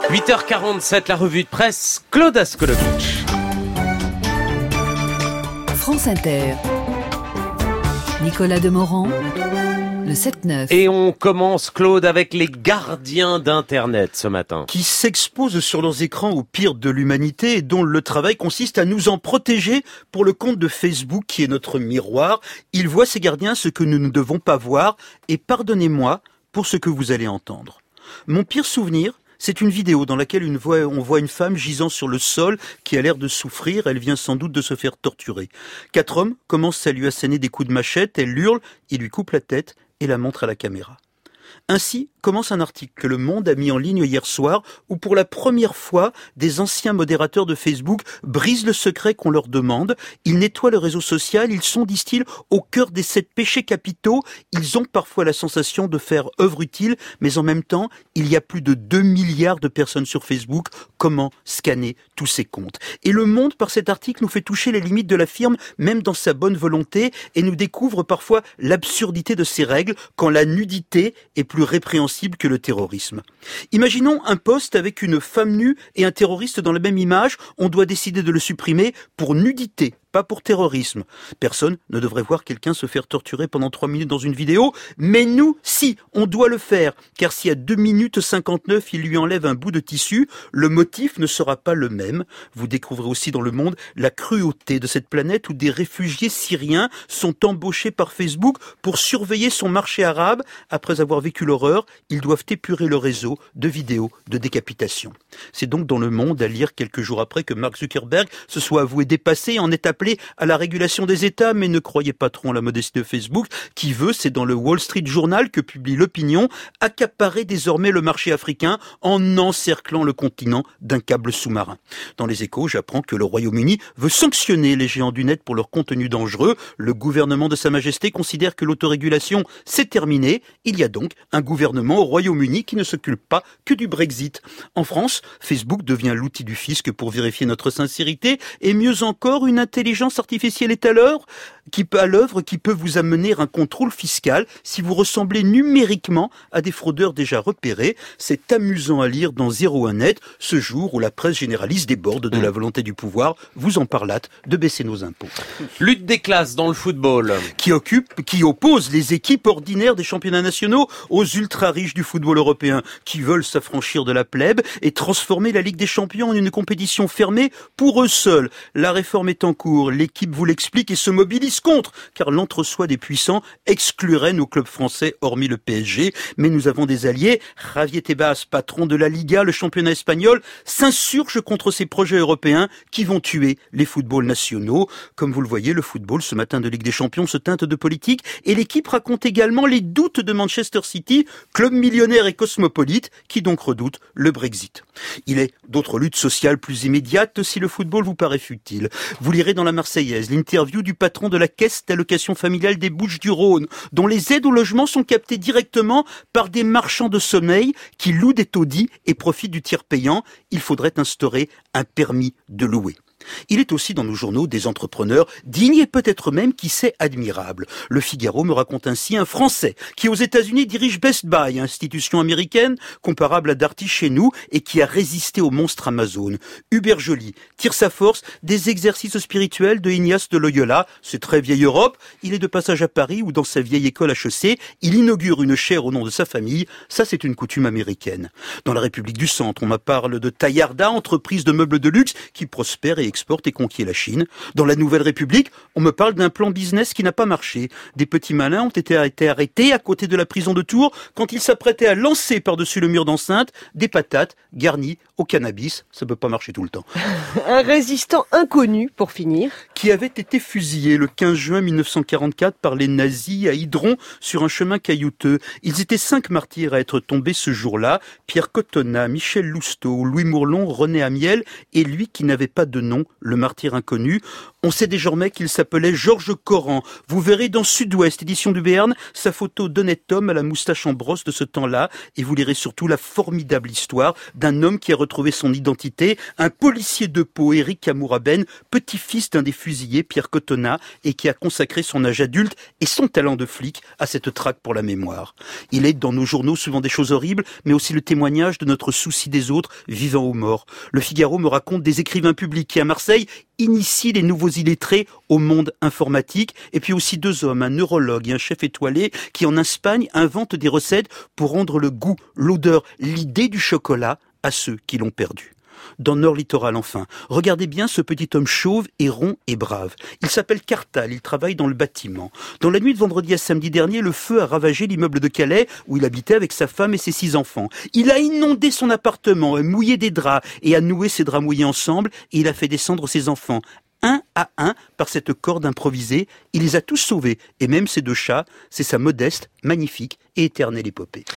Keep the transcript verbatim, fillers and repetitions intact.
huit heures quarante-sept, la revue de presse, Claude Askolovitch. France Inter. Nicolas Demorand, le sept neuf. Et on commence, Claude, avec les gardiens d'Internet ce matin. Qui s'exposent sur leurs écrans au pire de l'humanité et dont le travail consiste à nous en protéger pour le compte de Facebook qui est notre miroir. Ils voient, ces gardiens, ce que nous ne devons pas voir et pardonnez-moi pour ce que vous allez entendre. Mon pire souvenir, c'est une vidéo dans laquelle une voix, on voit une femme gisant sur le sol qui a l'air de souffrir. Elle vient sans doute de se faire torturer. Quatre hommes commencent à lui asséner des coups de machette. Elle hurle, ils lui coupent la tête et la montrent à la caméra. Ainsi commence un article que Le Monde a mis en ligne hier soir où pour la première fois, des anciens modérateurs de Facebook brisent le secret qu'on leur demande. Ils nettoient le réseau social, ils sont, disent-ils, au cœur des sept péchés capitaux. Ils ont parfois la sensation de faire œuvre utile, mais en même temps, il y a plus de deux milliards de personnes sur Facebook. Comment scanner tous ces comptes? Et Le Monde, par cet article, nous fait toucher les limites de la firme, même dans sa bonne volonté, et nous découvre parfois l'absurdité de ces règles quand la nudité est plus répréhensible que le terrorisme. Imaginons un post avec une femme nue et un terroriste dans la même image. On doit décider de le supprimer pour nudité, pas pour terrorisme. Personne ne devrait voir quelqu'un se faire torturer pendant trois minutes dans une vidéo, mais nous, si, on doit le faire, car si à deux minutes cinquante-neuf, il lui enlève un bout de tissu, le motif ne sera pas le même. Vous découvrez aussi dans Le Monde la cruauté de cette planète où des réfugiés syriens sont embauchés par Facebook pour surveiller son marché arabe. Après avoir vécu l'horreur, ils doivent épurer le réseau de vidéos de décapitation. C'est donc dans Le Monde à lire quelques jours après que Mark Zuckerberg se soit avoué dépassé et en est appelé à la régulation des États, mais ne croyez pas trop en la modestie de Facebook, qui veut, c'est dans le Wall Street Journal que publie l'opinion, accaparer désormais le marché africain en encerclant le continent d'un câble sous-marin. Dans les Échos, j'apprends que le Royaume-Uni veut sanctionner les géants du net pour leur contenu dangereux. Le gouvernement de Sa Majesté considère que l'autorégulation, c'est terminé. Il y a donc un gouvernement au Royaume-Uni qui ne s'occupe pas que du Brexit. En France, Facebook devient l'outil du fisc pour vérifier notre sincérité et mieux encore, une intelligence artificielle est à l'œuvre, qui peut, à l'œuvre qui peut vous amener un contrôle fiscal si vous ressemblez numériquement à des fraudeurs déjà repérés. C'est amusant à lire dans zéro un net, ce jour où la presse généraliste déborde de la volonté du pouvoir, vous en parlâtes, de baisser nos impôts. Lutte des classes dans le football. Qui occupe, qui oppose les équipes ordinaires des championnats nationaux aux ultra-riches du football européen, qui veulent s'affranchir de la plèbe et transformer la Ligue des Champions en une compétition fermée pour eux seuls. La réforme est en cours, l'équipe vous l'explique et se mobilise contre, car l'entre-soi des puissants exclurait nos clubs français, hormis le P S G. Mais nous avons des alliés. Javier Tebas, patron de la Liga, le championnat espagnol, s'insurge contre ces projets européens qui vont tuer les footballs nationaux. Comme vous le voyez, le football, ce matin de Ligue des Champions, se teinte de politique et l'équipe raconte également les doutes de Manchester City, club millionnaire et cosmopolite, qui donc redoute le Brexit. Il est d'autres luttes sociales plus immédiates si le football vous paraît futile. Vous lirez dans la Marseillaise l'interview du patron de la caisse d'allocation familiale des Bouches-du-Rhône, dont les aides au logement sont captées directement par des marchands de sommeil qui louent des taudis et profitent du tiers payant. Il faudrait instaurer un permis de louer. Il est aussi dans nos journaux des entrepreneurs dignes et peut-être même, qui sait, admirables. Le Figaro me raconte ainsi un Français qui aux États-Unis dirige Best Buy, institution américaine comparable à Darty chez nous et qui a résisté au monstre Amazon. Hubert Joly tire sa force des exercices spirituels de Ignace de Loyola. C'est très vieille Europe. Il est de passage à Paris où dans sa vieille école H E C, il inaugure une chaire au nom de sa famille. Ça, c'est une coutume américaine. Dans la République du Centre, on me parle de Tayarda, entreprise de meubles de luxe qui prospère et exporte et conquiert la Chine. Dans la Nouvelle République, on me parle d'un plan business qui n'a pas marché. Des petits malins ont été arrêtés à côté de la prison de Tours quand ils s'apprêtaient à lancer par-dessus le mur d'enceinte des patates garnies au cannabis. Ça peut pas marcher tout le temps. Un résistant inconnu, pour finir. Qui avait été fusillé le quinze juin mille neuf cent quarante-quatre par les nazis à Hydron sur un chemin caillouteux. Ils étaient cinq martyrs à être tombés ce jour-là. Pierre Cotonnat, Michel Lousteau, Louis Mourlon, René Amiel et lui qui n'avait pas de nom, le martyr inconnu. On sait désormais qu'il s'appelait Georges Coran. Vous verrez dans Sud-Ouest, édition du Béarn, sa photo d'honnête homme à la moustache en brosse de ce temps-là. Et vous lirez surtout la formidable histoire d'un homme qui a retrouvé son identité, un policier de Pau, Éric Amouraben, petit-fils d'un des fusillés fusillé Pierre Cotonnat et qui a consacré son âge adulte et son talent de flic à cette traque pour la mémoire. Il est dans nos journaux souvent des choses horribles, mais aussi le témoignage de notre souci des autres, vivants ou morts. Le Figaro me raconte des écrivains publics qui, à Marseille, initient les nouveaux illettrés au monde informatique, et puis aussi deux hommes, un neurologue et un chef étoilé, qui en Espagne inventent des recettes pour rendre le goût, l'odeur, l'idée du chocolat à ceux qui l'ont perdu. Dans Nord Littoral enfin, regardez bien ce petit homme chauve et rond et brave. Il s'appelle Cartal, il travaille dans le bâtiment. Dans la nuit de vendredi à samedi dernier, le feu a ravagé l'immeuble de Calais où il habitait avec sa femme et ses six enfants. Il a inondé son appartement, a mouillé des draps et a noué ses draps mouillés ensemble, et il a fait descendre ses enfants un à un par cette corde improvisée. Il les a tous sauvés, et même ses deux chats. C'est sa modeste, magnifique et éternelle épopée.